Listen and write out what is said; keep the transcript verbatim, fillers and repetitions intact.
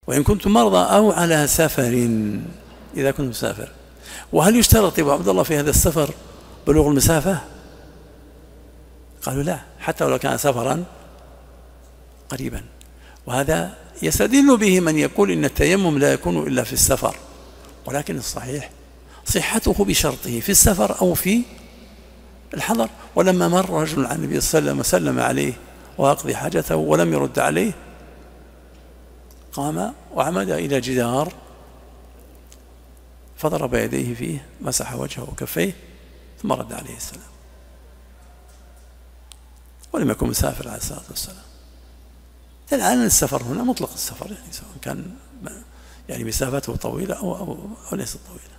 وإن كنتم مرضى أو على سفر، إذا كنتم مسافر. وهل يشترط يا عبد الله في هذا السفر بلوغ المسافة؟ قالوا لا، حتى ولو كان سفرا قريبا. وهذا يستدل به من يقول إن التيمم لا يكون إلا في السفر، ولكن الصحيح صحته بشرطه في السفر أو في الحضر. ولما مر رجل عن النبي صلى الله عليه وسلم وسلم عليه وأقضي حاجته ولم يرد عليه، قام وعمد إلى جدار فضرب يديه فيه، مسح وجهه وكفيه، ثم رد عليه السلام، ولم يكن مسافر عليه الصلاة والسلام. الآن السفر هنا مطلق السفر، يعني سواء كان يعني مسافته طويلة أو, أو, أو ليست طويلة.